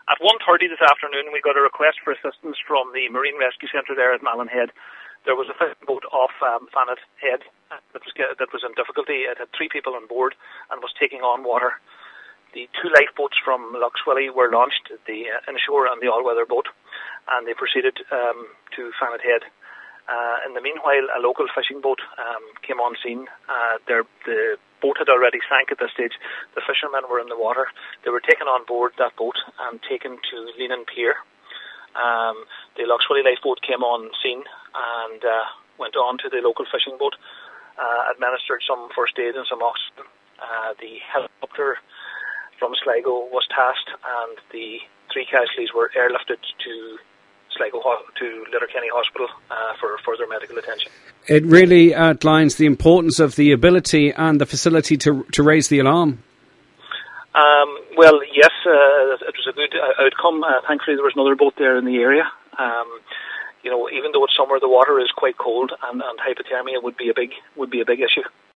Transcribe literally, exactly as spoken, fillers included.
At one thirty this afternoon, we got a request for assistance from the Marine Rescue Centre there at Malin Head. There was a fishing boat off um, Fanet Head that was, that was in difficulty. It had three people on board and was taking on water. The two lifeboats from Lough Swilly were launched, the uh, inshore and the all-weather boat, and they proceeded um, to Fanet Head. Uh, in the meanwhile, a local fishing boat um, came on scene. Uh, their, the boat had already sank at this stage. The fishermen were in the water. They were taken on board that boat and taken to Leenan Pier. Um, the Lough Swilly lifeboat came on scene and uh, went on to the local fishing boat, uh, administered some first aid and some oxygen. Uh, the helicopter from Sligo was tasked, and the three casualties were airlifted to Sligo to Letterkenny Hospital uh, for further medical attention. It really outlines the importance of the ability and the facility to to raise the alarm. Um, well, yes, uh, it was a good uh, outcome. Uh, thankfully, there was another boat there in the area. Um, you know, even though it's summer, the water is quite cold, and, and hypothermia would be a big would be a big issue.